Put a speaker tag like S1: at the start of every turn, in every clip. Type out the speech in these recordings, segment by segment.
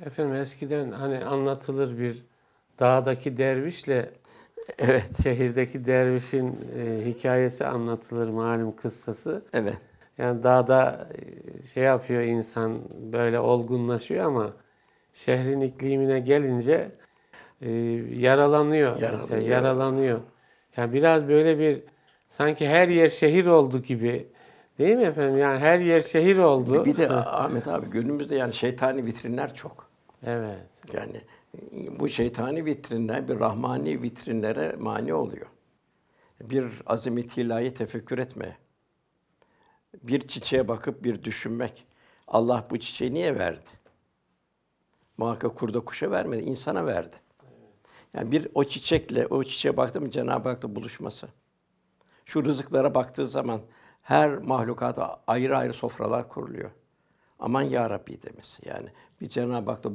S1: Efendim eskiden hani anlatılır bir dağdaki dervişle
S2: Evet,
S1: şehirdeki dervişin hikayesi anlatılır malum kıssası.
S2: evet.
S1: Yani dağda şey yapıyor insan böyle olgunlaşıyor ama şehrin iklimine gelince e, yaralanıyor mesela
S2: Yaralanıyor.
S1: yaralanıyor. Yani biraz böyle bir sanki her yer şehir oldu gibi değil mi efendim? Yani her yer şehir oldu.
S2: Bir de Ahmet abi günümüzde yani şeytani vitrinler çok.
S1: Evet.
S2: Yani bu şeytani vitrinler bir rahmani vitrinlere mani oluyor. Bir azameti ilahi tefekkür etmeye, bir çiçeğe bakıp bir düşünmek. Allah bu çiçeği niye verdi? Muhakkak kurda kuşa vermedi, insana verdi. Yani bir o çiçekle, o çiçeğe baktı mı Cenab-ı Hak'la buluşması. Şu rızıklara baktığı zaman her mahlukata ayrı ayrı sofralar kuruluyor. Aman ya Rabbi demesi. Yani bir Cenab-ı Hak'la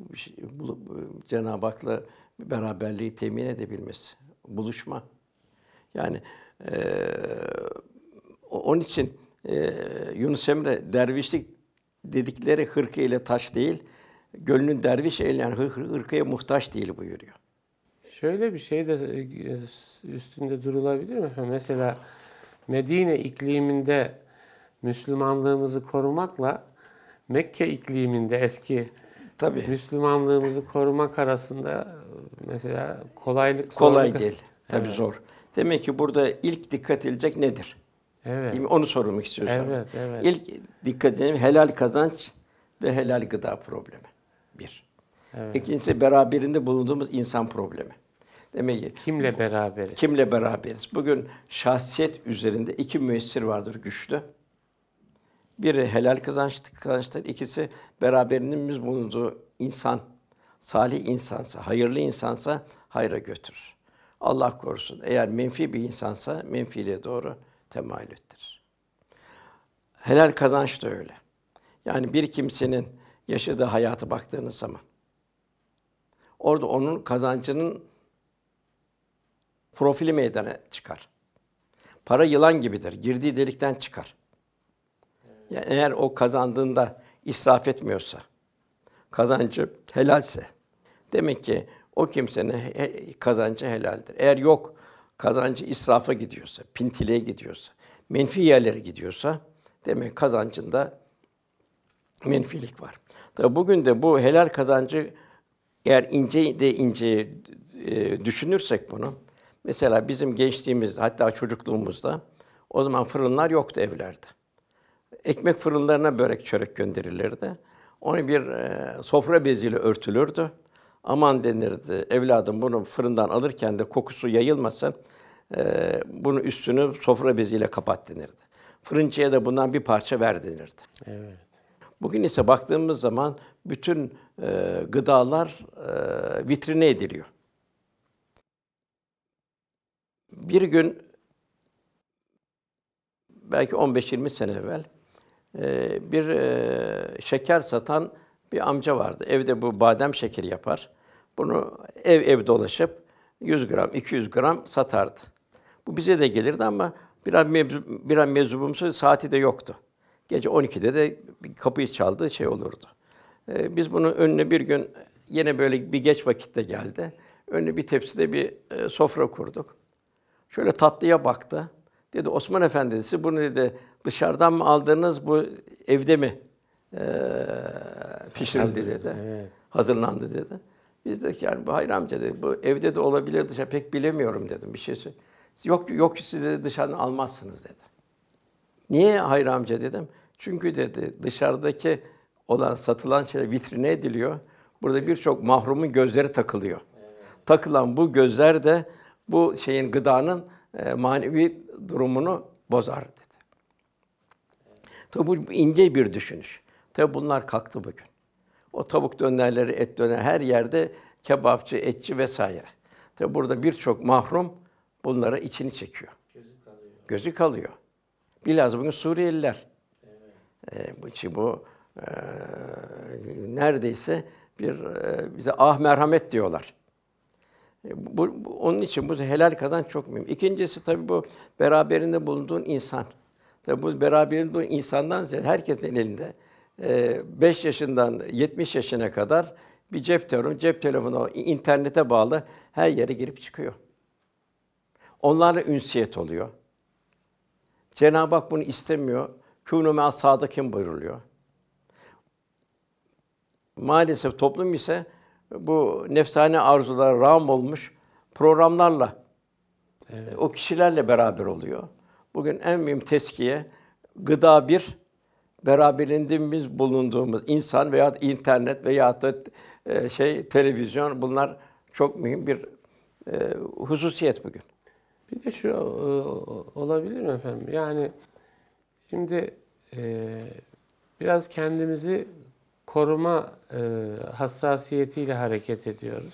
S2: Cenab-ı Hak'la beraberliği temin edebilmesi. Buluşma. Yani eee, onun için Yunus Emre dervişlik dedikleri hırka ile taş değil, gönlün derviş eğlen hırkaya muhtaç değil buyuruyor.
S1: Şöyle bir şey de üstünde durulabilir mi efendim? Mesela Medine ikliminde Müslümanlığımızı korumakla Mekke ikliminde eski
S2: Tabii
S1: Müslümanlığımızı korumak arasında mesela kolaylık, zorluk.
S2: kolay değil. Tabii
S1: Evet,
S2: zor. Demek ki burada ilk dikkat edilecek nedir?
S1: evet,
S2: Değil mi? Onu sormak istiyorsan.
S1: evet, evet,
S2: İlk dikkat edelim helal kazanç ve helal gıda problemi. Bir.
S1: evet.
S2: İkincisi beraberinde bulunduğumuz insan problemi. Demek ki
S1: Kimle beraberiz?
S2: kimle beraberiz? Bugün şahsiyet üzerinde iki müessir vardır güçlü. Biri helal kazançtır, ikisi beraberinde bulunduğu insan, salih insansa, hayırlı insansa hayra götürür. Allah korusun. Eğer menfi bir insansa menfiliğe doğru temayül ettirir. Helal kazanç da öyle. Yani bir kimsenin yaşadığı hayata baktığınız zaman orada onun kazancının profili meydana çıkar. Para yılan gibidir. Girdiği delikten çıkar. Yani eğer o kazandığında israf etmiyorsa, kazancı helalse demek ki o kimsenin kazancı helaldir. Eğer yok, kazancı israfa gidiyorsa, pintiliğe gidiyorsa, menfi yerlere gidiyorsa demek kazancında menfilik var. Tabi bugün de bu helal kazancı eğer ince düşünürsek bunu, mesela bizim gençliğimiz hatta çocukluğumuzda o zaman fırınlar yoktu evlerde. Ekmek fırınlarına börek çörek gönderilirdi. Onu bir sofra beziyle örtülürdü. Aman denirdi, evladım bunu fırından alırken de kokusu yayılmasın, bunun üstünü sofra beziyle kapat denirdi. Fırıncıya da bundan bir parça ver denirdi.
S1: Evet.
S2: Bugün ise baktığımız zaman bütün gıdalar vitrine ediliyor. Bir gün belki 15-20 sene evvel bir şeker satan bir amca vardı. Evde bu badem şekeri yapar. Bunu ev dolaşıp 100 gram, 200 gram satardı. Bu bize de gelirdi ama biraz meczubumsu saati de yoktu. Gece 12'de de kapıyı çaldığı şey olurdu. Biz bunun önüne bir gün yine böyle bir geç vakitte geldi. Önüne bir tepside bir sofra kurduk. Şöyle tatlıya baktı. Dedi Osman Efendi siz bunu dedi dışarıdan mı aldınız bu evde mi pişirildi dedi.
S1: Evet.
S2: Hazırlandı dedi. Biz dedik yani bu hayır amca dedi bu evde de olabilir dışarı pek bilemiyorum dedim bir şey söyle. Yok siz dedi dışarıdan almazsınız dedi. Niye hayır amca dedim. Çünkü dedi dışarıdaki olan satılan şeyler vitrine ediliyor. Burada birçok mahrumun gözleri takılıyor. Takılan bu gözler de bu şeyin gıdanın manevi durumunu bozar dedi. Tabi bu ince bir düşünüş. Tabi bunlar kalktı bugün. O tavuk dönerleri, et döner her yerde kebapçı, etçi vesaire. Tabi burada birçok mahrum bunlara içini çekiyor. Gözü kalıyor. Bilhassa bugün Suriyeliler. Bu neredeyse bize merhamet diyorlar. Onun için bu helal kazanç çok mühim. İkincisi tabii bu beraberinde bulunduğun insan. Tabii bu beraberinde bulunduğun insandan ziyade herkesin elinde 5 yaşından 70 yaşına kadar bir cep telefonu internete bağlı her yere girip çıkıyor. Onlarla ünsiyet oluyor. Cenab-ı Hak bunu istemiyor. Kûnû me'as sâdikîn buyruluyor. Maalesef toplum ise bu nefsani arzulara rağm olmuş programlarla, o kişilerle beraber oluyor. Bugün en mühim teskiye, gıda bir, beraberinde bulunduğumuz insan veya internet veya da televizyon, bunlar çok mühim bir hususiyet bugün.
S1: Bir de şu olabilir mi efendim? Yani şimdi biraz kendimizi koruma hassasiyetiyle hareket ediyoruz.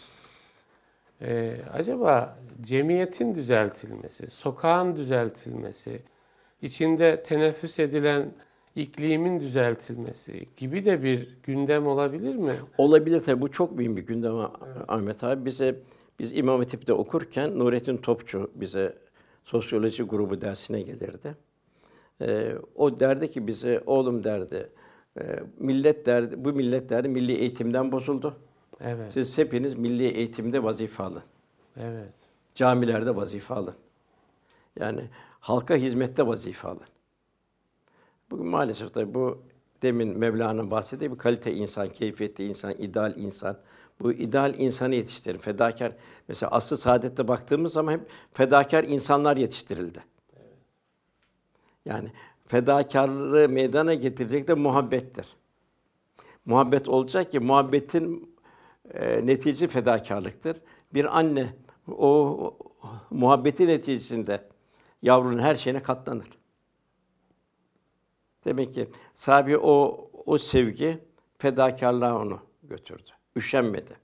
S1: Acaba cemiyetin düzeltilmesi, sokağın düzeltilmesi, içinde teneffüs edilen iklimin düzeltilmesi gibi de bir gündem olabilir mi?
S2: Olabilir tabii. Bu çok mühim bir gündem Ahmet abi. Biz İmam Hatip'te okurken Nurettin Topçu bize sosyoloji grubu dersine gelirdi. O derdi ki bize, oğlum derdi, bu millet derdi milli eğitimden bozuldu.
S1: Evet.
S2: Siz hepiniz milli eğitimde vazife alın.
S1: Evet.
S2: Camilerde vazife alın. Yani halka hizmette vazife alın. Bugün maalesef tabii bu demin Mevlana'nın bahsettiği bir kalite insan, keyfiyetli insan, ideal insan. Bu ideal insanı yetiştirin. Fedakar. Mesela Asr-ı Saadet'te baktığımız zaman hep fedakar insanlar yetiştirildi. Evet. Yani fedakarlığı meydana getirecek de muhabbettir. Muhabbet olacak ki muhabbetin neticesi fedakarlıktır. Bir anne o muhabbetin neticesinde yavrunun her şeyine katlanır. Demek ki sahibi o sevgi fedakarlığa onu götürdü. Üşenmedi.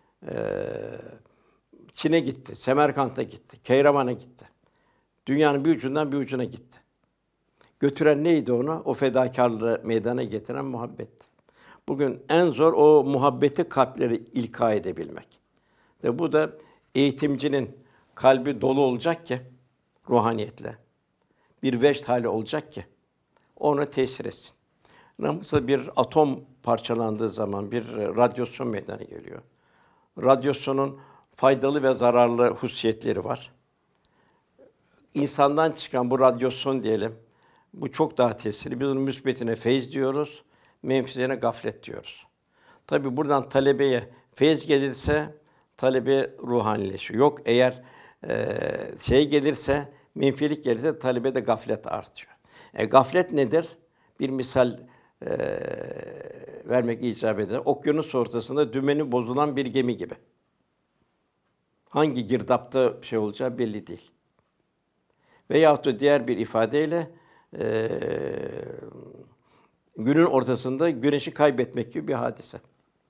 S2: Çin'e gitti, Semerkant'a gitti, Keyraman'a gitti. Dünyanın bir ucundan bir ucuna gitti. Götüren neydi onu? O fedakarlığı meydana getiren muhabbetti. Bugün en zor o muhabbeti kalpleri ilka edebilmek. Ve bu da eğitimcinin kalbi dolu olacak ki ruhaniyetle. Bir vecd hali olacak ki ona tesir etsin. Nasıl bir atom parçalandığı zaman bir radyasyon meydana geliyor. Radyasyonun faydalı ve zararlı hususiyetleri var. İnsandan çıkan bu radyasyon diyelim, bu çok daha tesirli. Biz onun müsbetine feyz diyoruz, menfilerine gaflet diyoruz. Tabii buradan talebeye feyz gelirse talebe ruhanileşiyor. Yok eğer gelirse, menfilik gelirse talebede gaflet artıyor. Gaflet nedir? Bir misal vermek icap eder. Okyanus ortasında dümeni bozulan bir gemi gibi. Hangi girdapta olacağı belli değil. Veyahut da diğer bir ifadeyle günün ortasında güneşi kaybetmek gibi bir hadise.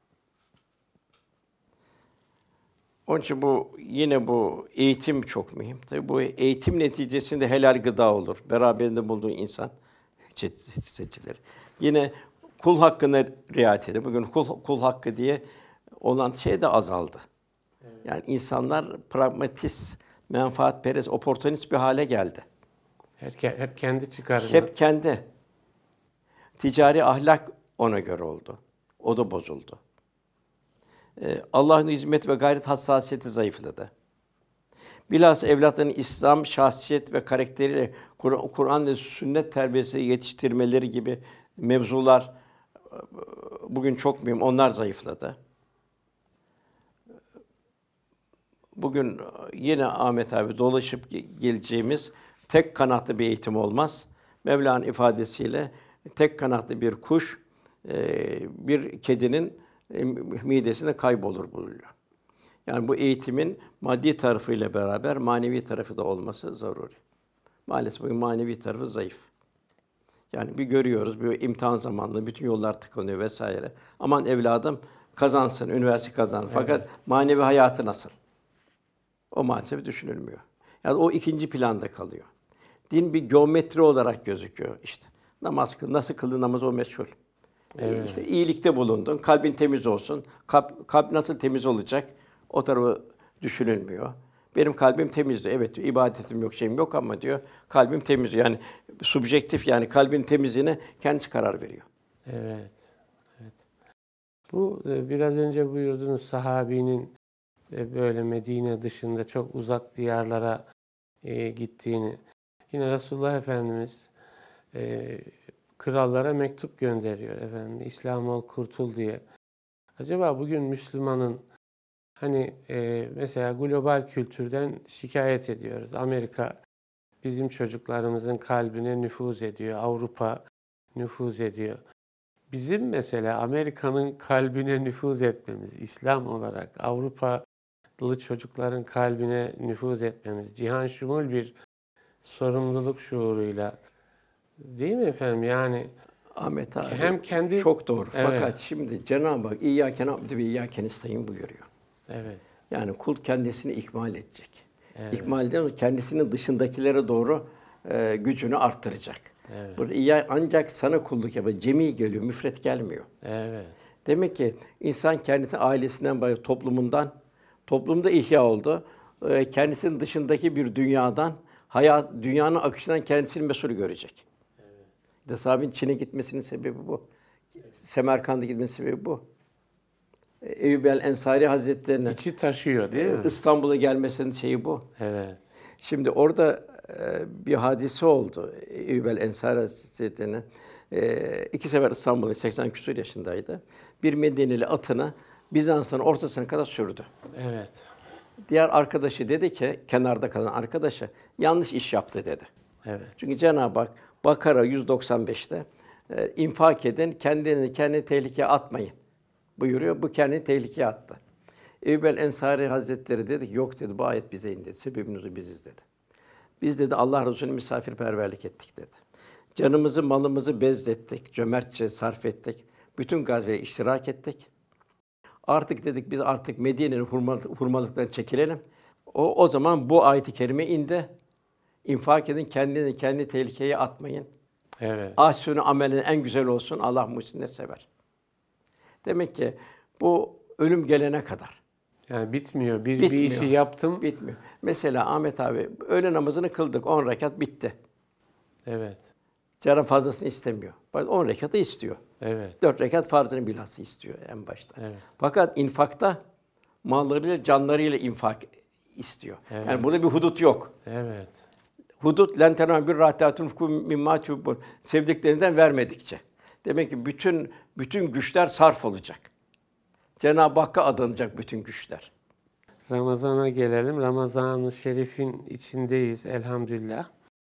S2: Onun için bu eğitim çok mühim. Tabii bu eğitim neticesinde helal gıda olur. Beraberinde bulduğu insan seçilir. Yine kul hakkına riayet edilir. Bugün kul hakkı diye olan şey de azaldı. Evet. Yani insanlar pragmatist, menfaatperest, oportunist bir hale geldi.
S1: Hep kendi çıkarını.
S2: Hep kendi. Ticari ahlak ona göre oldu. O da bozuldu. Allah'ın hizmet ve gayret hassasiyeti zayıfladı. Bilhassa evlatların İslam şahsiyet ve karakteriyle Kur'an ve sünnet terbiyesi yetiştirmeleri gibi mevzular bugün çok mühim. Onlar zayıfladı. Bugün yine Ahmet abi dolaşıp geleceğimiz tek kanatlı bir eğitim olmaz. Mevla'nın ifadesiyle tek kanatlı bir kuş bir kedinin midesinde kaybolur buluyor. Yani bu eğitimin maddi tarafıyla beraber manevi tarafı da olması zaruri. Maalesef bu manevi tarafı zayıf. Yani bir görüyoruz, bir imtihan zamanında bütün yollar tıkanıyor vesaire. Aman evladım kazansın, üniversite kazansın. Evet. Fakat manevi hayatı nasıl? O maalesef düşünülmüyor. Yani o ikinci planda kalıyor. Din bir geometri olarak gözüküyor işte. Namaz kıl, nasıl kıldığın namaz o meçhul. Evet. İşte iyilikte bulundun, kalbin temiz olsun. Kalp nasıl temiz olacak? O tarafı düşünülmüyor. Benim kalbim temizdi. Evet diyor, ibadetim yok, şeyim yok ama diyor, kalbim temiz. Yani subjektif yani kalbin temizliğine kendisi karar veriyor.
S1: Evet. Bu biraz önce buyurduğunuz sahabinin böyle Medine dışında çok uzak diyarlara gittiğini. Yine Resulullah Efendimiz krallara mektup gönderiyor efendim. İslam ol, kurtul diye. Acaba bugün Müslümanın hani mesela global kültürden şikayet ediyoruz. Amerika bizim çocuklarımızın kalbine nüfuz ediyor. Avrupa nüfuz ediyor. Bizim mesela Amerika'nın kalbine nüfuz etmemiz, İslam olarak Avrupalı çocukların kalbine nüfuz etmemiz, cihan şumul bir sorumluluk şuuruyla, değil mi efendim? Yani
S2: Ahmet abi,
S1: hem kendi
S2: çok doğru.
S1: evet,
S2: Fakat şimdi Cenab-ı Hak İyyâke na'budu ve İyyâke nestaîn buyuruyor.
S1: evet,
S2: Yani kul kendisini ikmal edecek.
S1: evet,
S2: İkmal eden kendisinin dışındakilere doğru gücünü arttıracak.
S1: evet,
S2: Burada ancak sana kulluk yapıyor. Cemi geliyor, müfret gelmiyor.
S1: evet,
S2: Demek ki insan kendisi ailesinden, toplumda ihya oldu. Kendisinin dışındaki bir dünyadan, dünyanın akışından kendisini mesul görecek. Evet. Sahabenin Çin'e gitmesinin sebebi bu. Semerkant'a gitmesinin sebebi bu. Eyyub el-Ensari Hazretleri'ne
S1: içi taşıyor değil mi?
S2: İstanbul'a gelmesinin şeyi bu.
S1: Evet,
S2: Şimdi orada bir hadise oldu. Eyyub el-Ensari Hazretleri'ne 2 sefer İstanbul'a 80 küsur yaşındaydı. Bir Medineli atını Bizans'ın ortasına kadar sürdü.
S1: evet,
S2: Diğer arkadaşı dedi ki, kenarda kalan arkadaşı, yanlış iş yaptı dedi.
S1: evet,
S2: Çünkü Cenab-ı Hak Bakara 195'te infak edin, kendini tehlikeye atmayın buyuruyor. Bu kendini tehlikeye attı. Eyyub el-Ensari Hazretleri dedi ki, yok dedi, bu ayet bize indi. Sebebimiz biziz dedi. Biz dedi Allah Resulü'ne misafirperverlik ettik dedi. Canımızı, malımızı bezlettik, cömertçe sarf ettik. Bütün gazveye iştirak ettik. Artık dedik biz artık Medine'nin hurmalıktan çekilelim. O zaman bu ayet-i kerime indi. İnfak edin, kendi tehlikeye atmayın.
S1: evet.
S2: Ahsünü amelin en güzel olsun. Allah muhsinleri sever. Demek ki bu ölüm gelene kadar
S1: Yani bitmiyor. Bir
S2: bitmiyor.
S1: işi yaptım.
S2: Bitmiyor. Mesela Ahmet abi öğle namazını kıldık. 10 rekat bitti.
S1: Evet,
S2: Canım fazlasını istemiyor. 10 rekatı istiyor.
S1: evet,
S2: 4 rekat farzının bilhassa istiyor en başta.
S1: evet,
S2: Fakat infakta mallarıyla, canlarıyla infak istiyor.
S1: Evet.
S2: Yani burada bir hudut yok.
S1: evet,
S2: Hudut len tenâ bir rahtatun fukum mimma tuhibbun. Sevdiklerinden vermedikçe. Demek ki bütün güçler sarf olacak. Cenab-ı Hakk'a adanacak bütün güçler.
S1: Ramazan'a gelelim. Ramazan-ı Şerif'in içindeyiz elhamdülillah.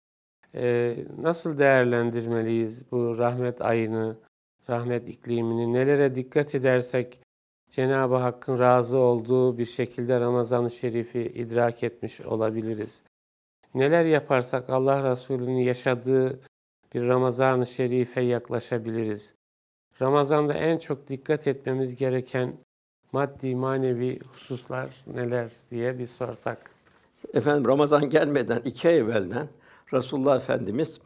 S1: Nasıl değerlendirmeliyiz bu rahmet ayını, rahmet iklimini? Nelere dikkat edersek Cenab-ı Hakk'ın razı olduğu bir şekilde Ramazan-ı Şerif'i idrak etmiş olabiliriz. Neler yaparsak Allah Resulü'nün yaşadığı bir Ramazan-ı Şerif'e yaklaşabiliriz. Ramazan'da en çok dikkat etmemiz gereken maddi, manevi hususlar neler diye bir sorsak.
S2: Efendim Ramazan gelmeden 2 ay evvelden Resulullah Efendimiz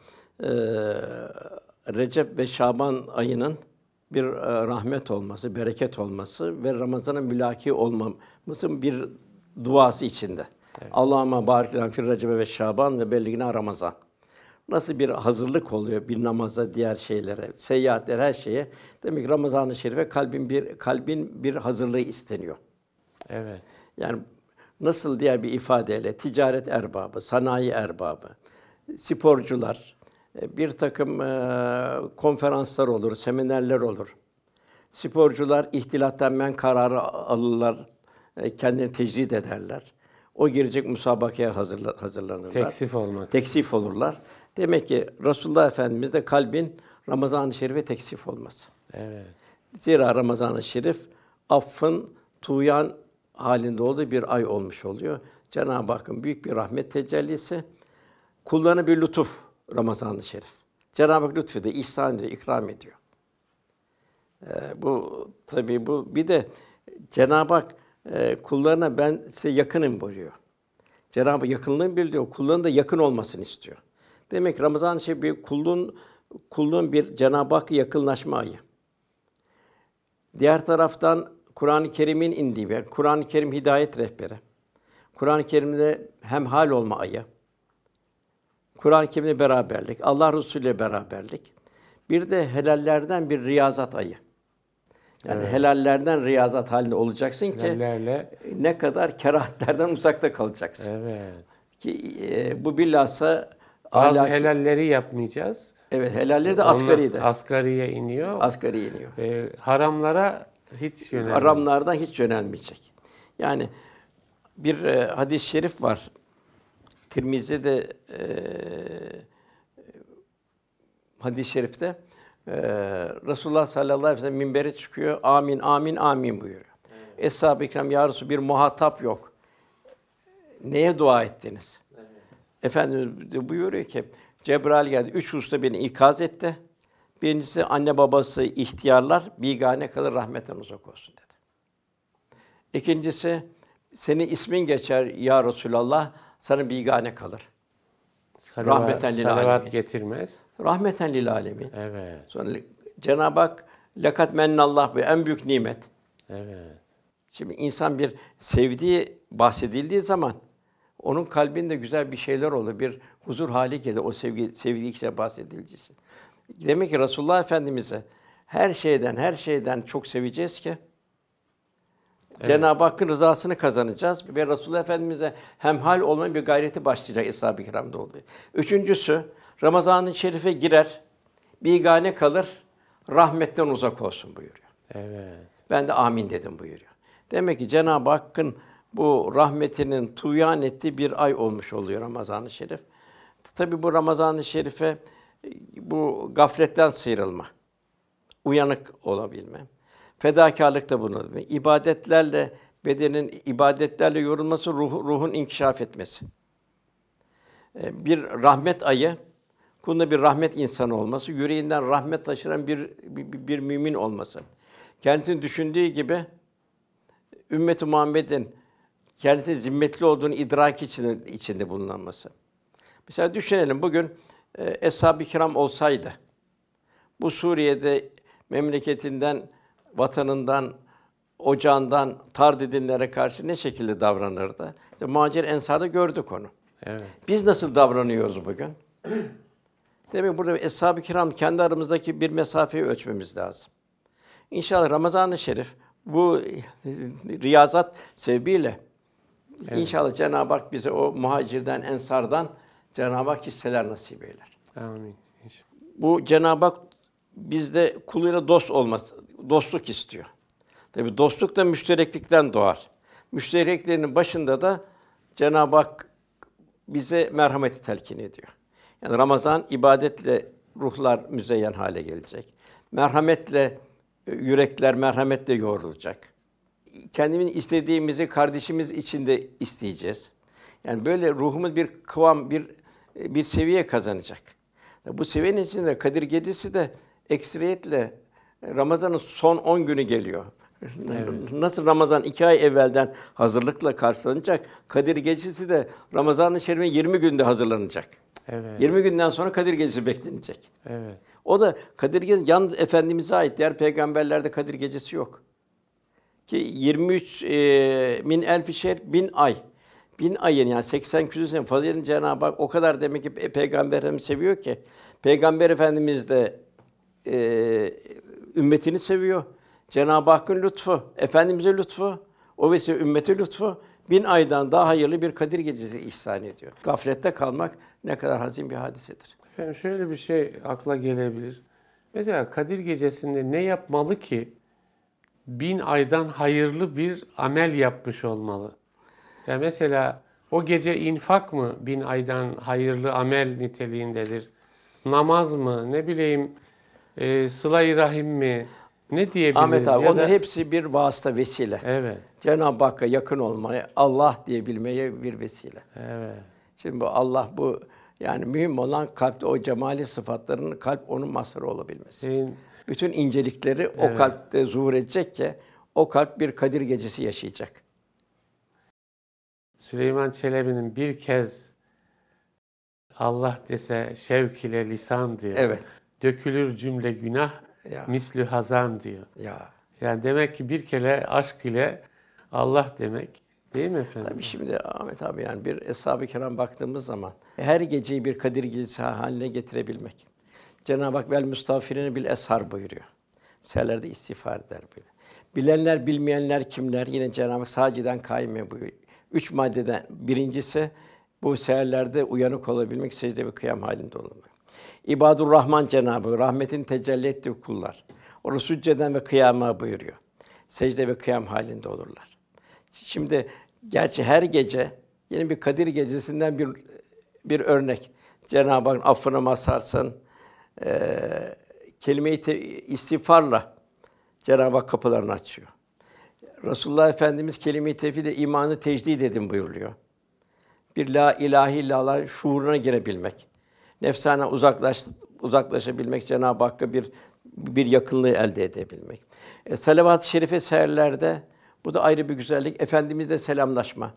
S2: Recep ve Şaban ayının bir rahmet olması, bereket olması ve Ramazan'a mülaki olmamızın bir duası içinde. Evet. Allahümme barik lena fir Recebe ve Şaban ve bellighna Ramazan. Nasıl bir hazırlık oluyor bir namaza, diğer şeylere, seyahatlere, her şeye. Demek ki Ramazan-ı Şerif'e kalbin bir hazırlığı isteniyor.
S1: Evet.
S2: Yani nasıl diğer bir ifadeyle ticaret erbabı, sanayi erbabı, sporcular, bir takım konferanslar olur, seminerler olur. Sporcular ihtilattan men kararı alırlar, kendini tecrid ederler. O girecek musabakaya hazırlanırlar. Teksif olurlar. Demek ki Resulullah Efendimiz de kalbin Ramazan-ı Şerif'e teksif olması.
S1: Evet.
S2: Zira Ramazan-ı Şerif affın, tuğyan halinde olduğu bir ay olmuş oluyor. Cenab-ı Hakk'ın büyük bir rahmet tecellisi, kullarına bir lütuf Ramazan-ı Şerif. Cenab-ı Hak lütfediyor, ihsan ediyor, ikram ediyor. Bu tabii bu bir de Cenab-ı Hak kullarına ben size yakınım buyuruyor. Cenab-ı Hak yakınlığını biliyor, kulların da yakın olmasını istiyor. Demek ki Ramazan-ı Şerif bir kulluğun bir Cenab-ı Hakk'a yakınlaşma ayı. Diğer taraftan Kur'an-ı Kerim'in indiği bir, Kur'an-ı Kerim hidayet rehberi. Kur'an-ı Kerim'de hemhal olma ayı. Kur'an-ı Kerim'de beraberlik, Allah Resulü ile beraberlik. Bir de helallerden bir riyazat ayı. Yani
S1: Evet.
S2: helallerden riyazat halinde olacaksın ki
S1: Helallerle,
S2: ne kadar kerahatlerden uzakta kalacaksın.
S1: evet.
S2: Ki bu bilhassa
S1: Bazı
S2: ahlaki,
S1: helalleri yapmayacağız.
S2: evet helalleri de
S1: Onlar
S2: asgari de.
S1: asgariye iniyor.
S2: Asgari iniyor.
S1: Haramlara hiç yönelmiyor.
S2: Haramlardan hiç yönelmeyecek. Yani bir hadis-i şerif var. Tirmizi'de hadis-i şerifte Resulullah sallallahu aleyhi ve sellem minbere çıkıyor. Amin, amin, amin buyuruyor. Evet. Eshab-ı kiram ya Resulallah, bir muhatap yok. Neye dua ettiniz? Evet. Efendimiz de buyuruyor ki Cebrail geldi. 3 hususta beni ikaz etti. Birincisi anne babası ihtiyarlar bigane kalır, rahmetten uzak olsun dedi. İkincisi senin ismin geçer ya Resulallah, sana bigane kalır. Rahmeten lil alemin.
S1: Salavat getirmez.
S2: Rahmeten lil alemin.
S1: Evet.
S2: Sonra Cenab-ı Hak lekat mennallah, bu en büyük nimet.
S1: Evet.
S2: Şimdi insan bir sevdiği bahsedildiği zaman onun kalbinde güzel bir şeyler olur. Bir huzur hali gelir o sevdiği kişiye bahsedildiği için. Demek ki Resulullah Efendimiz'e her şeyden çok seveceğiz ki
S1: Evet.
S2: Cenab-ı Hakk'ın rızasını kazanacağız ve Resulullah Efendimiz'e hemhal olmanın bir gayreti başlayacak Eshab-ı Kiram'da oluyor. Üçüncüsü, Ramazan-ı Şerif'e girer, bigane kalır, rahmetten uzak olsun buyuruyor.
S1: Evet.
S2: Ben de amin dedim buyuruyor. Demek ki Cenab-ı Hakk'ın bu rahmetinin tuğyan ettiği bir ay olmuş oluyor Ramazan-ı Şerif. Tabii bu Ramazan-ı Şerif'e bu gafletten sıyrılma, uyanık olabilme, fedakârlıkta bulunma, ibadetlerle bedenin ibadetlerle yorulması, ruhun inkişaf etmesi. Bir rahmet ayı, kulunda bir rahmet insanı olması, yüreğinden rahmet taşıran bir mümin olması. Kendisini düşündüğü gibi ümmet-i Muhammed'in kendisine zimmetli olduğunu idrak içinde bulunması. Mesela düşünelim bugün Eshab-ı Kiram olsaydı bu Suriye'de memleketinden, vatanından, ocağından tard edilenlere karşı ne şekilde davranırdı? İşte Muhacir Ensar'da gördük onu.
S1: Evet.
S2: Biz nasıl davranıyoruz bugün? Demek burada Eshab-ı Kiram kendi aramızdaki bir mesafeyi ölçmemiz lazım. İnşallah Ramazan-ı Şerif bu riyazat sebebiyle İnşallah Cenab-ı Hak bize o muhacirden, ensardan Cenab-ı Hak hisseler nasip eyler.
S1: Amin. İnşallah.
S2: Bu Cenab-ı Hak bizde kuluyla dostluk istiyor. Tabii dostluk da müştereklikten doğar. Müştereklerin başında da Cenab-ı Hak bize merhameti telkin ediyor. Yani Ramazan ibadetle ruhlar müzeyyen hale gelecek. Merhametle yürekler merhametle yoğrulacak. Kendimiz istediğimizi kardeşimiz için de isteyeceğiz. Yani böyle ruhumuz bir kıvam, bir seviye kazanacak. Bu seviyenin içinde Kadir Gecesi de ekseriyetle Ramazan'ın son 10 günü geliyor. Evet. Nasıl Ramazan 2 ay evvelden hazırlıkla karşılanacak, Kadir Gecesi de Ramazan-ı Şerif'in 20 günde hazırlanacak.
S1: Evet.
S2: 20 günden sonra Kadir Gecesi beklenecek.
S1: Evet.
S2: O da Kadir Gecesi yalnız Efendimiz'e ait. Diğer peygamberlerde Kadir Gecesi yok. Ki 23 min elfi şehr 1000 ay. 1000 ayın yani 80 küsur sene faziletini Cenab-ı Hak o kadar demek ki Peygamber Efendimiz seviyor ki Peygamber Efendimiz de ümmetini seviyor. Cenab-ı Hakk'ın lütfu, Efendimiz'e lütfu, o vesile ümmete lütfu 1000 aydan daha hayırlı bir Kadir Gecesi ihsan ediyor. Gaflette kalmak ne kadar hazin bir hadisedir.
S1: Efendim şöyle bir şey akla gelebilir. Mesela Kadir Gecesi'nde ne yapmalı ki 1000 aydan hayırlı bir amel yapmış olmalı? Ya mesela o gece infak mı 1000 aydan hayırlı amel niteliğindedir? Namaz mı? Ne bileyim sıla-i rahim mi? Ne diyebiliriz?
S2: Ahmet abi,
S1: ya
S2: onlar
S1: da...
S2: hepsi bir vasıta, vesile.
S1: Evet.
S2: Cenab-ı Hakk'a yakın olmaya, Allah diyebilmeye bir vesile.
S1: Evet.
S2: Şimdi bu Allah bu yani mühim olan kalpte o cemali sıfatlarının kalp onun mazharı olabilmesi. Bütün incelikleri o kalpte zuhur edecek ki o kalp bir Kadir Gecesi yaşayacak.
S1: Süleyman Çelebi'nin bir kez Allah dese şevk ile lisan diyor.
S2: Evet.
S1: Dökülür cümle günah
S2: Ya.
S1: mislü hazan diyor.
S2: Ya.
S1: Yani demek ki bir kere aşk ile Allah demek. Değil mi efendim?
S2: Tabii şimdi Ahmet abi yani bir Eshab-ı Kiram baktığımız zaman her geceyi bir Kadir Gecesi haline getirebilmek. Cenab-ı Hak vel müstağfirine bil eshar buyuruyor. Seherlerde istiğfar eder böyle. Bilenler, bilmeyenler kimler? Yine Cenab-ı Hak sâciden kaime buyuruyor. 3 maddeden birincisi bu seherlerde uyanık olabilmek, secde ve kıyam halinde olmak. İbadur Rahman Cenab-ı Hak rahmetin tecelli ettiği kullar. O sücceden ve kıyama buyuruyor. Secde ve kıyam halinde olurlar. Şimdi gerçi her gece yine bir Kadir Gecesi'nden bir örnek. Cenab-ı Hak affına mazharsın. Kelime-i istiğfarla Cenab-ı Hak kapılarını açıyor. Resulullah Efendimiz kelime-i tevhidle imanı tecdid edin buyuruyor. Bir la ilahe illallah şuuruna girebilmek. Nefsane uzaklaşabilmek, Cenab-ı Hakk'a bir yakınlığı elde edebilmek. Salavat-ı şerife seherlerde bu da ayrı bir güzellik. Efendimizle selamlaşma.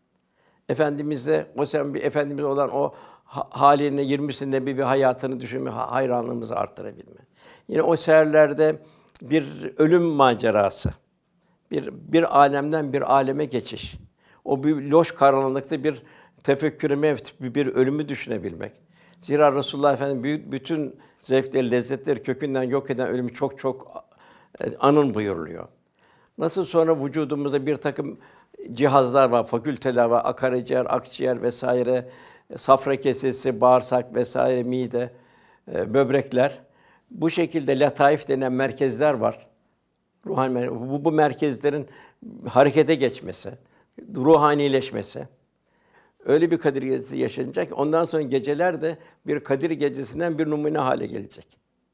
S2: Efendimiz olan o halini, 20'sinin nebevi hayatını düşünme, hayranlığımızı arttırabilme. Yine o seherlerde bir ölüm macerası, bir alemden bir aleme geçiş. O bir loş karanlıkta bir tefekkür-ü mevt, bir ölümü düşünebilmek. Zira Resulullah Efendimiz bütün zevkleri, lezzetleri kökünden yok eden ölümü çok anın buyuruluyor. Nasıl sonra vücudumuzda bir takım cihazlar var, fakülteler var, akciğer, akciğer vesaire, safra kesesi, bağırsak vesaire, mide, böbrekler. Bu şekilde letaif denen merkezler var. Bu merkezlerin harekete geçmesi, ruhanileşmesi. Öyle bir Kadir Gecesi yaşanacak ki ondan sonra geceler de bir Kadir Gecesi'nden bir numune hale gelecek.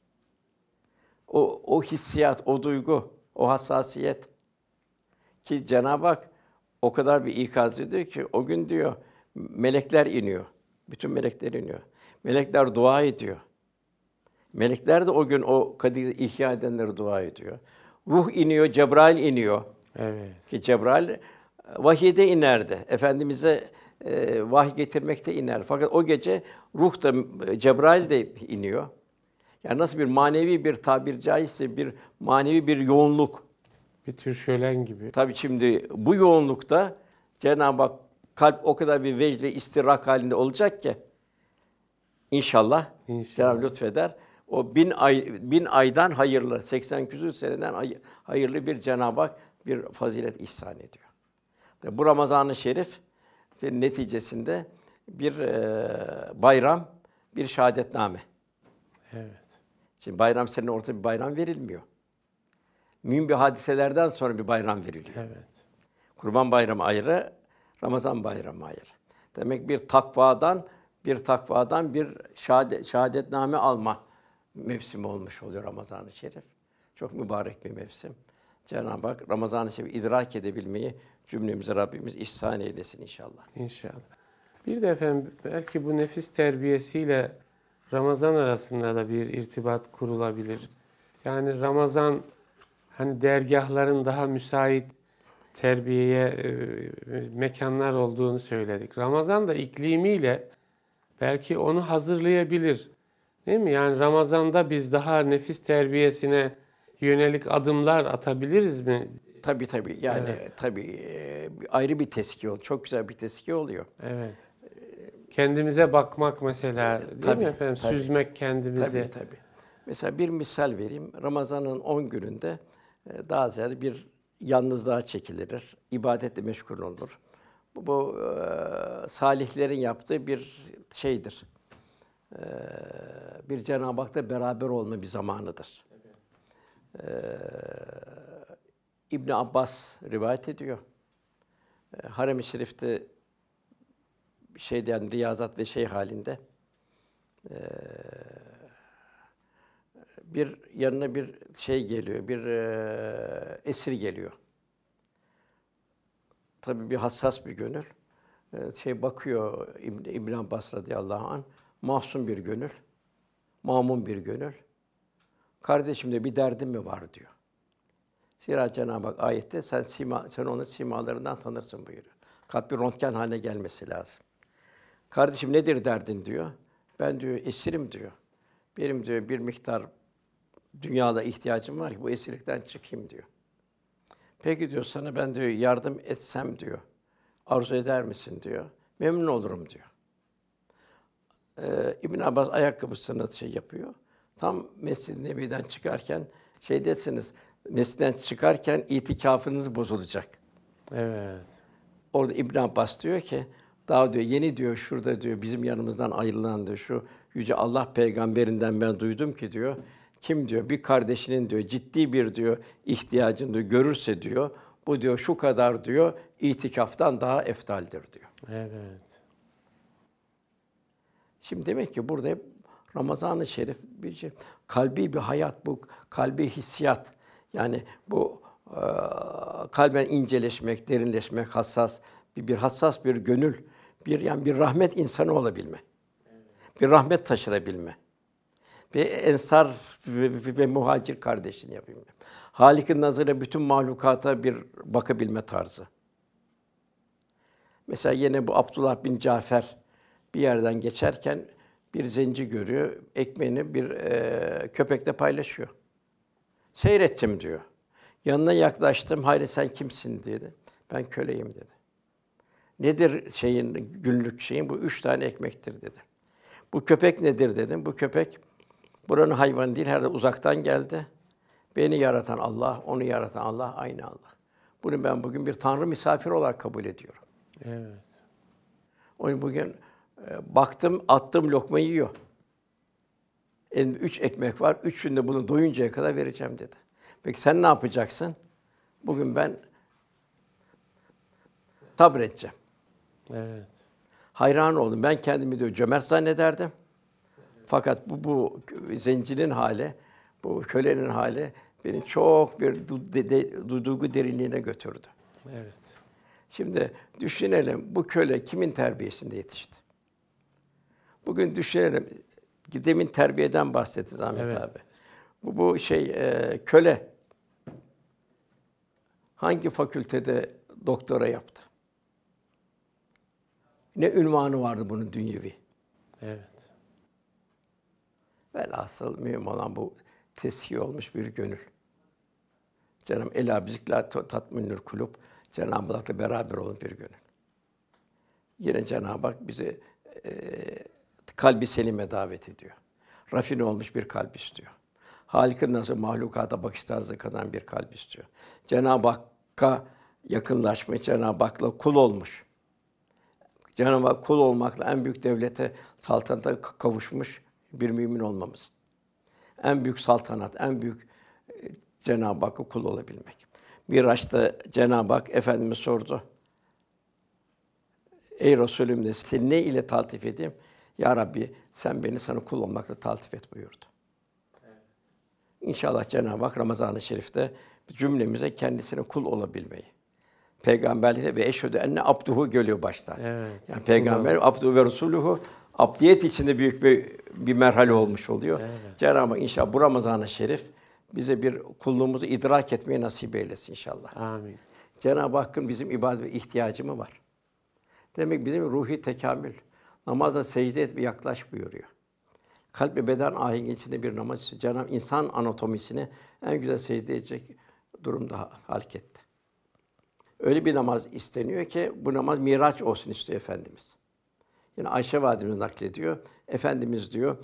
S2: O hissiyat, o duygu, o hassasiyet ki Cenab-ı Hak o kadar bir ikaz ediyor ki o gün diyor melekler iniyor. Bütün melekler iniyor. Melekler dua ediyor. Melekler de o gün o Kadir ihya edenlere dua ediyor. Ruh iniyor, Cebrail iniyor.
S1: Evet.
S2: Ki Cebrail vahiyde inerdi. Efendimize vahiy getirmekte iner. Fakat o gece ruh da Cebrail de iniyor. Yani nasıl bir manevi bir tabir caizse bir manevi bir yoğunluk.
S1: Bir tür şölen gibi.
S2: Tabii şimdi bu yoğunlukta Cenab-ı Hak kalp o kadar bir vecd ve istirak halinde olacak ki inşallah. Cenab-ı Hak lütfeder. O 1000 aydan hayırlı, 80 küsur seneden hayırlı bir Cenab-ı Hak bir fazilet ihsan ediyor. Bu Ramazan-ı Şerif neticesinde bir bayram, bir şahadetname.
S1: Evet.
S2: Şimdi bayram senin ortada bir bayram verilmiyor. Mühim bir hadiselerden sonra bir bayram veriliyor.
S1: Evet.
S2: Kurban Bayramı ayrı, Ramazan Bayramı ayrı. Demek bir takvadan bir şahadetname alma mevsimi olmuş oluyor Ramazan-ı Şerif. Çok mübarek bir mevsim. Cenab-ı Hak Ramazan-ı Şerif'i idrak edebilmeyi cümlemize Rabbimiz ihsan eylesin inşallah.
S1: İnşallah. Bir de efendim belki bu nefis terbiyesiyle Ramazan arasında da bir irtibat kurulabilir. Yani Ramazan hani dergâhların daha müsait terbiyeye mekanlar olduğunu söyledik. Ramazan da iklimiyle belki onu hazırlayabilir. Değil mi? Yani Ramazan'da biz daha nefis terbiyesine yönelik adımlar atabiliriz mi?
S2: Tabii. Yani ayrı bir tezkiye oluyor. Çok güzel bir tezkiye oluyor.
S1: Evet. Kendimize bakmak mesela, değil mi efendim? Süzmek kendimizi.
S2: Tabii. Mesela bir misal vereyim. Ramazan'ın 10 gününde daha ziyade bir yalnızlığa çekilir, ibadetle meşgul olur. Bu salihlerin yaptığı bir şeydir. Bir Cenab-ı Hak'la beraber olma bir zamanıdır. İbn Abbas rivayet ediyor. Harem-i Şerif'te yani riyazat ve halinde bir yanına bir geliyor, bir esir geliyor. Tabii bir hassas bir gönül. Bakıyor İbn Abbas radıyallahu anh, mahzun bir gönül, mağmun bir gönül. Kardeşim de bir derdin mi var diyor. Zira Cenab-ı Hak ayette sen onun simalarından tanırsın buyuruyor. Kalp bir röntgen haline gelmesi lazım. Kardeşim nedir derdin diyor. Ben diyor esirim diyor. Benim diyor bir miktar dünyada ihtiyacım var ki bu esirlikten çıkayım diyor. Peki diyor sana ben diyor yardım etsem diyor. Arzu eder misin diyor. Memnun olurum diyor. İbn Abbas ayakkabısını yapıyor. Tam Mescid-i Nebi'den çıkarken desiniz, mescitten çıkarken itikafınız bozulacak.
S1: Evet.
S2: Orada İbn Abbas diyor ki, daha diyor yeni diyor şurada diyor bizim yanımızdan ayrılan diyor şu yüce Allah peygamberinden ben duydum ki diyor kim diyor bir kardeşinin diyor ciddi bir diyor ihtiyacını diyor, görürse diyor bu diyor şu kadar diyor itikaftan daha eftaldir diyor.
S1: Evet.
S2: Şimdi demek ki burada hep Ramazan-ı Şerif bir şey, kalbi bir hayat bu, kalbi hissiyat. Yani bu kalben inceleşmek, derinleşmek, hassas bir hassas bir gönül, bir rahmet insanı olabilme. Bir rahmet taşırabilme. Bir ensar ve muhacir kardeşliğini yapabilme. Halik'in nazarıyla bütün mahlukata bir bakabilme tarzı. Mesela yine bu Abdullah bin Cafer bir yerden geçerken bir zenci görüyor, ekmeğini bir köpekle paylaşıyor. Seyrettim diyor. Yanına yaklaştım, hayır sen kimsin dedi. Ben köleyim dedi. Nedir günlük şeyin? Bu 3 tane ekmektir dedi. Bu köpek nedir dedim. Bu köpek buranın hayvanı değil, herhalde uzaktan geldi. Beni yaratan Allah, onu yaratan Allah, aynı Allah. Bunu ben bugün bir tanrı misafiri olarak kabul ediyorum.
S1: Evet.
S2: Onu bugün baktım, attığım lokmayı yiyor. Elimde 3 ekmek var, üçünü de bunu doyuncaya kadar vereceğim dedi. Peki sen ne yapacaksın? Bugün ben sabredeceğim.
S1: Evet.
S2: Hayran oldum. Ben kendimi diyor cömert zannederdim. Fakat bu zencinin hali, bu kölenin hali beni çok bir duygu derinliğine götürdü.
S1: Evet.
S2: Şimdi düşünelim, bu köle kimin terbiyesinde yetişti? Bugün düşünelim, demin terbiyeden bahsetti Ahmet
S1: Evet.
S2: abi. Bu köle hangi fakültede doktora yaptı? Ne ünvanı vardı bunun dünyevi?
S1: Evet.
S2: Velhasıl mühim olan bu tezkiye olmuş bir gönül. Cenab-ı Ela bizikla tatminül kulub, Cenab-ı Hak'la beraber olan bir gönül. Yine Cenab-ı Hak bizi kalbi selime davet ediyor. Rafine olmuş bir kalp istiyor. Halik'in nasıl mahlukata bakış tarzı kazanan bir kalp istiyor. Cenab-ı Hakk'a yakınlaşmış, Cenab-ı Hak'la kul olmuş. Cenab-ı Hak kul olmakla en büyük devlete, saltanata kavuşmuş bir mümin olmamız. En büyük saltanat, en büyük Cenab-ı Hakk'a kul olabilmek. Miraç'ta Cenab-ı Hak Efendimiz sordu. Ey Resulüm de seni ne ile taltif edeyim? Ya Rabbi sen beni sana kul olmakla taltif et buyurdu. Evet. İnşallah Cenab-ı Hak Ramazan-ı Şerif'te cümlemize kendisine kul olabilmeyi. Peygamberlikte ve eşhedü enne abduhu geliyor başta.
S1: Evet.
S2: Yani peygamber abduhu ve resuluhu abdiyet içinde büyük bir merhale olmuş oluyor.
S1: Evet.
S2: Cenab-ı Hak inşallah bu Ramazan-ı Şerif bize bir kulluğumuzu idrak etmeyi nasip eylesin inşallah.
S1: Amin.
S2: Cenab-ı Hakk'ın bizim ibadet ihtiyacı mı var? Demek bizim ruhi tekamül. Namazda secde et ve yaklaş buyuruyor. Kalp ve beden ahengi içinde bir namaz istiyor. Cenab-ı insan anatomisini en güzel secde edecek durumda halk etti. Öyle bir namaz isteniyor ki bu namaz miraç olsun istiyor Efendimiz. Yine Ayşe validemiz naklediyor. Efendimiz diyor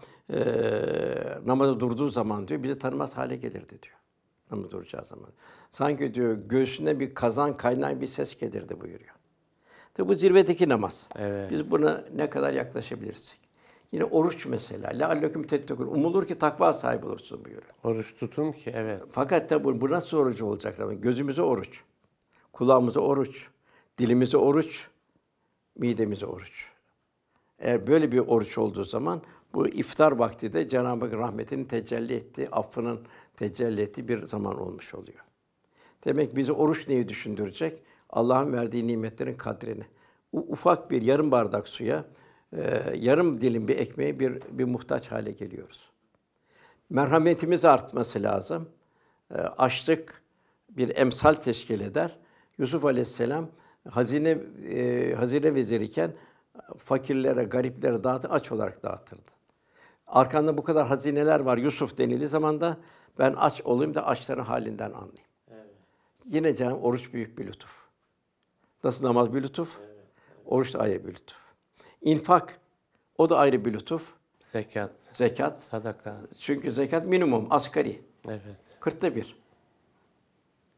S2: namaza durduğu zaman diyor bizi tanımaz hale gelirdi diyor. Namaz duracağı zaman. Sanki diyor göğsünde bir kazan kaynar bir ses gelirdi buyuruyor. Tabi bu zirvedeki namaz.
S1: Evet.
S2: Biz buna ne kadar yaklaşabiliriz? Yine oruç mesela. لَعَلَّكُمْ تَتَّقُونَ. Umulur ki takva sahibi olursun buyuruyor.
S1: Oruç tutun ki evet.
S2: Fakat tabi bu nasıl oruç olacak? Gözümüze oruç, kulağımıza oruç, dilimize oruç, midemize oruç. Eğer böyle bir oruç olduğu zaman bu iftar vakti de Cenab-ı Hak rahmetinin tecelli ettiği, affının tecelli ettiği bir zaman olmuş oluyor. Demek bizi oruç neyi düşündürecek? Allah'ın verdiği nimetlerin kadrini. Ufak bir yarım bardak suya, yarım dilim bir ekmeğe bir muhtaç hale geliyoruz. Merhametimiz artması lazım. Açlık bir emsal teşkil eder. Yusuf Aleyhisselam hazine veziriyken fakirlere, gariplere aç olarak dağıtırdı. Arkanda bu kadar hazineler var Yusuf denildiği zaman da ben aç olayım da açların halinden anlayayım. Evet. Yine Cenab-ı oruç büyük bir lütuf. Nasıl namaz bir lütuf? Evet, evet. Oruç da ayrı bir lütuf. İnfak o da ayrı bir lütuf. Zekat,
S1: sadaka.
S2: Çünkü zekat minimum, asgari.
S1: Evet.
S2: 40'ta 1.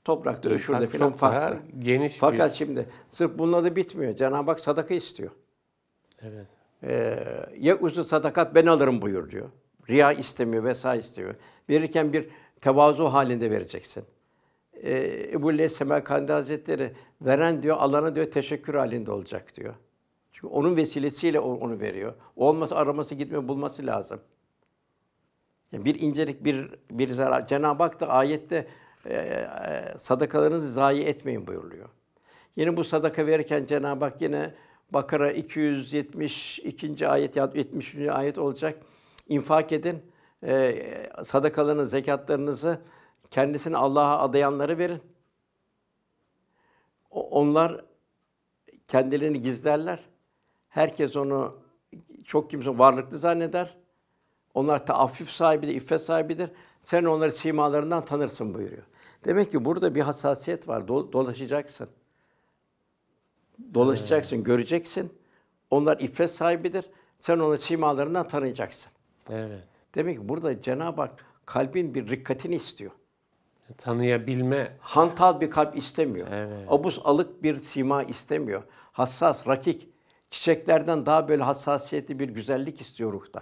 S2: Toprakta, şurada
S1: İnfak
S2: filan
S1: çok daha
S2: farklı.
S1: geniş
S2: Fakat
S1: bir...
S2: şimdi sırf bununla da bitmiyor. Cenab-ı Hak sadaka istiyor.
S1: Evet.
S2: Yekûzü sadakat ben alırım buyur diyor. Riya istemiyor, vesaire istiyor. Verirken bir tevazu halinde vereceksin. Ebu Leys Semerkandi Hazretleri veren diyor, alana diyor teşekkür halinde olacak diyor. Çünkü onun vesilesiyle onu veriyor. O olmasa araması, gitme, bulması lazım. Yani bir incelik, bir zarar. Cenab-ı Hak da ayette sadakalarınızı zayi etmeyin buyuruyor. Yine bu sadaka verirken Cenab-ı Hak yine Bakara 272. ayet ya 73. ayet olacak. İnfak edin, sadakalarınızı, zekâtlarınızı kendisini Allah'a adayanlara verin. Onlar kendilerini gizlerler. Herkes onu çok kimse varlıklı zanneder. Onlar taaffuf sahibidir, iffet sahibidir. Sen onları simalarından tanırsın buyuruyor. Demek ki burada bir hassasiyet var. Dolaşacaksın. Dolaşacaksın, göreceksin. Onlar iffet sahibidir. Sen onları simalarından tanıyacaksın.
S1: Evet.
S2: Demek ki burada Cenab-ı Hak kalbin bir rikkatini istiyor.
S1: Tanıyabilme.
S2: Hantal bir kalp istemiyor.
S1: Evet.
S2: Abuz alık bir sima istemiyor. Hassas, rakik, çiçeklerden daha böyle hassasiyetli bir güzellik istiyor ruhta.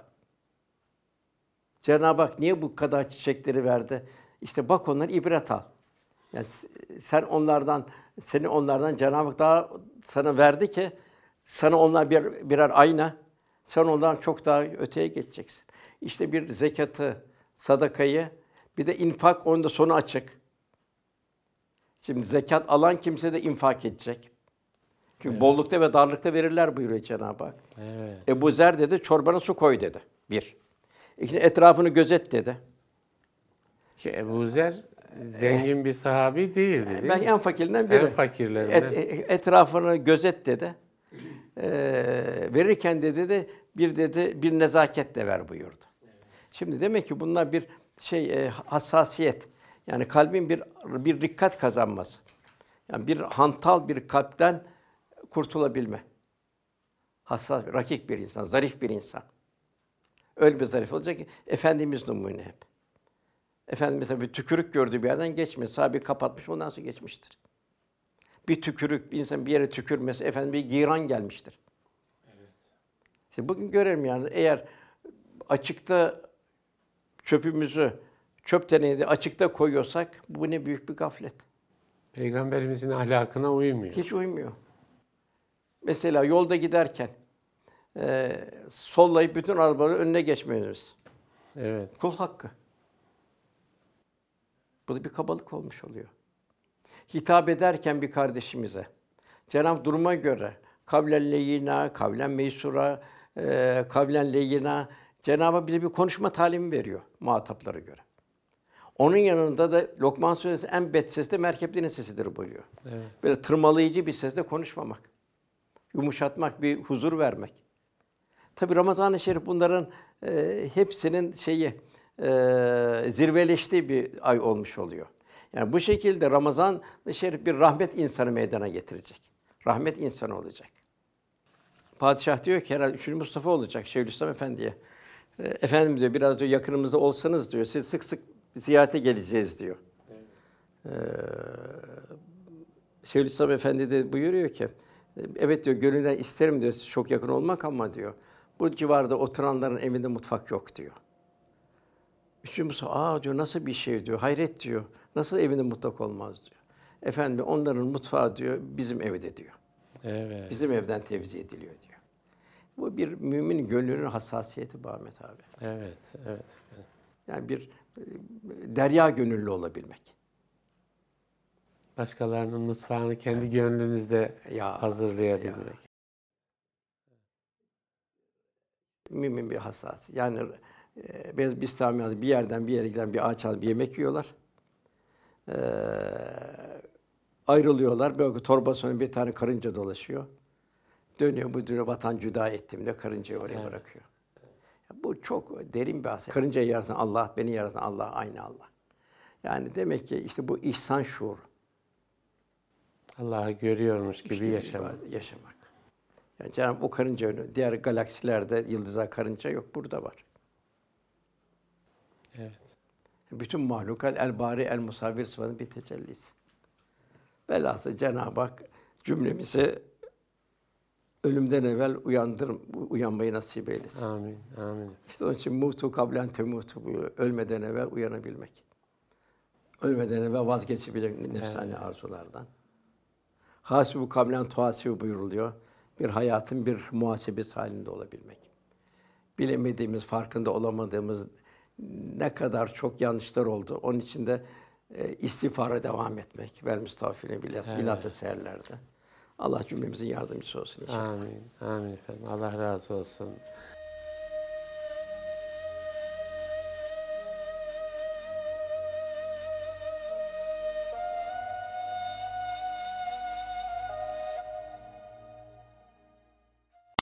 S2: Cenab-ı Hak niye bu kadar çiçekleri verdi? İşte bak onlara ibret al. Yani seni onlardan Cenab-ı Hak daha sana verdi ki sana onlar birer ayna. Sen ondan çok daha öteye geçeceksin. İşte bir zekatı, sadakayı, bir de infak, onun da sonu açık. Şimdi zekat alan kimse de infak edecek. Çünkü bollukta ve darlıkta verirler buyuruyor Cenab-ı Hak.
S1: Evet.
S2: Ebu Zer dedi, çorbana su koy dedi. Bir. İkinci, etrafını gözet dedi.
S1: Ki Ebu Zer zengin bir sahabi değildi değil
S2: Ben
S1: mi?
S2: en fakirinden biri.
S1: En fakirlerinden.
S2: Etrafını gözet dedi. Verirken de bir nezaketle ver buyurdu. Şimdi demek ki bunlar bir hassasiyet. Yani kalbin bir dikkat kazanması. Yani bir hantal bir kalpten kurtulabilme. Hassas, rakik bir insan, zarif bir insan. Öyle bir zarif olacak ki Efendimiz numune hep. Efendimiz mesela bir tükürük gördüğü bir yerden geçmiyor. Sahabe kapatmış, ondan sonra geçmiştir. Bir tükürük, bir insan bir yere tükürmesi, efendim bir giran gelmiştir. Evet. İşte bugün görelim yani eğer açıkta çöpümüzü, çöp tenekesi açıkta koyuyorsak bu ne büyük bir gaflet.
S1: Peygamberimizin ahlakına uymuyor.
S2: Hiç uymuyor. Mesela yolda giderken sollayıp bütün arabaların önüne geçmemiz.
S1: Evet.
S2: Kul hakkı. Bu da bir kabalık olmuş oluyor. Hitap ederken bir kardeşimize, Cenab-ı duruma göre kavlen leyyina, kavlen meysura, kavlen leyyina, Cenab-ı Hak bize bir konuşma talimi veriyor muhataplara göre. Onun yanında da Lokman Suresi en bet ses de merkeplerin sesidir buyuruyor.
S1: Evet.
S2: Böyle tırmalayıcı bir sesle konuşmamak, yumuşatmak, bir huzur vermek. Tabi Ramazan-ı Şerif bunların hepsinin zirveleştiği bir ay olmuş oluyor. Yani bu şekilde Ramazan-ı Şerif bir rahmet insanı meydana getirecek. Rahmet insanı olacak. Padişah diyor ki herhalde 3. Mustafa olacak Şeyhülislam Efendi'ye. Efendim diyor biraz diyor yakınımızda olsanız diyor siz sık sık ziyarete geleceğiz diyor. Şeyhülislam Efendi de buyuruyor ki evet diyor gönülden isterim diyor çok yakın olmak ama diyor bu civarda oturanların evinde mutfak yok diyor. Üçüncü Mustafa diyor nasıl bir şey diyor hayret diyor nasıl evinde mutfak olmaz diyor. Efendim onların mutfağı diyor bizim evde diyor.
S1: Evet.
S2: Bizim evden tevzi ediliyor diyor. Bu bir mümin gönlünün hassasiyeti Ahmet abi.
S1: Evet, evet.
S2: Yani bir derya gönüllü olabilmek.
S1: Başkalarının mutfağını kendi gönlünüzde hazırlayabilmek.
S2: Mümin bir hassas. Yani biz Sami'de bir yerden bir yere giden bir ağaç alıp yemek yiyorlar. Ayrılıyorlar. Böyle torbasına bir tane karınca dolaşıyor. Dönüyor, bu diyor vatan cüda ettim de karıncayı oraya bırakıyor. Bu çok derin bir hassas. Karıncayı yaratan Allah, beni yaratan Allah, aynı Allah. Yani demek ki işte bu ihsan şuuru.
S1: Allah'ı görüyormuş gibi yaşamak.
S2: Yaşamak. Yani Cenab-ı o karınca önü, diğer galaksilerde yıldızlar karınca yok, burada var.
S1: Evet.
S2: Bütün mahlukat el-bari el-musavvir sıfatının bir tecellisi. Velhasıl Cenab-ı Hak cümlemizi ölümden evvel uyanmayı nasip eylesin.
S1: Amin. Amin.
S2: İşte onun için mutu kablen temutu buyuruyor. Ölmeden evvel uyanabilmek. Ölmeden evvel vazgeçebilmek nefsani arzulardan. Hasibu kablen tuhasibu buyuruluyor. Bir hayatın bir muhasebesi halinde olabilmek. Bilemediğimiz, farkında olamadığımız ne kadar çok yanlışlar oldu. Onun için de istiğfara devam etmek. Vel müstağfirine bilhassa seherlerde. Allah cümlemizin yardımcısı olsun inşallah.
S1: Amin. Amin efendim. Allah razı olsun.